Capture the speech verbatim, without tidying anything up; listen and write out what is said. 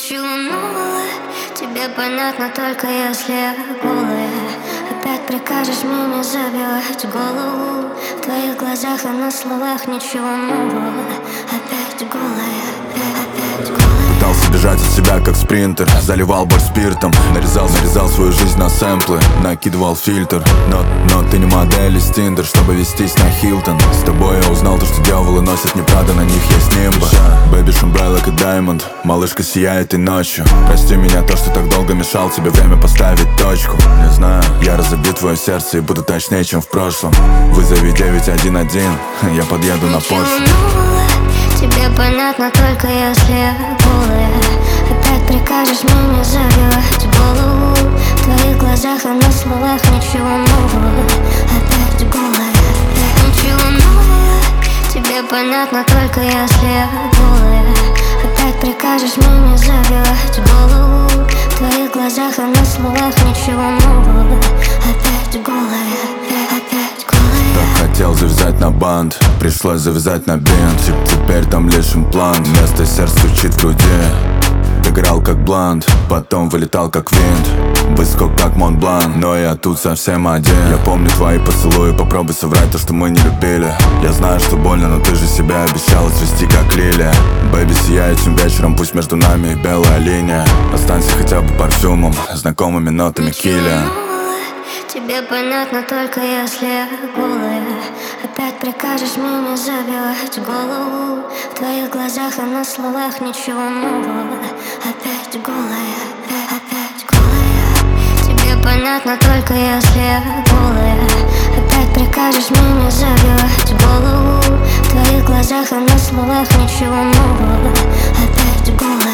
Ничего нового, тебе понятно только если я голая. Опять прикажешь мне не забивать голову. В твоих глазах и на словах ничего нового. Опять голая, опять голая. Пытался бежать от себя как спринтер, заливал боль спиртом. Нарезал, нарезал свою жизнь на сэмплы, накидывал фильтр. Но, но ты не модель из Тиндер, чтобы вестись на Хилтон. С тобой я узнал то, что дьяволы носят не Прада, на них есть нимба. Бэби шумбай like a diamond, малышка сияет и ночью. Прости меня то, что так долго мешал тебе время поставить точку. Не знаю, я разобью твое сердце и буду точнее, чем в прошлом. Вызови девять один один, я подъеду на Порше. Тебе понятно только если я голая. Опять прикажешь мне не забивать голову. В твоих глазах и на словах ничего нового. Опять голая, ничего нового. Тебе понятно только если я голая. Опять прикажешь мне не забивать голову. В твоих глазах и на словах ничего нового. Опять голая, опять голая. Так хотел завязать на бант, пришлось завязать на бинт. Теперь там лишь имплант, вместо сердца стучит в груди. Играл как блант, потом вылетал как винт. Высоко как Монблан, но я тут совсем один. Я помню твои поцелуи, попробуй соврать то, что мы не любили. Я знаю, что больно, но ты же себя обещала цвести как лилия. Бэби, сияй этим вечером, пусть между нами и белая линия. Останься хотя бы парфюмом, знакомыми нотами килля. Тебе понятно только если я голая. Опять прикажешь мне не забивать голову. В твоих глазах и на словах ничего нового. Опять голая, опять голая. Тебе понятно только если я голая. Опять прикажешь мне не забивать голову. В твоих глазах и на словах ничего нового. Опять голая.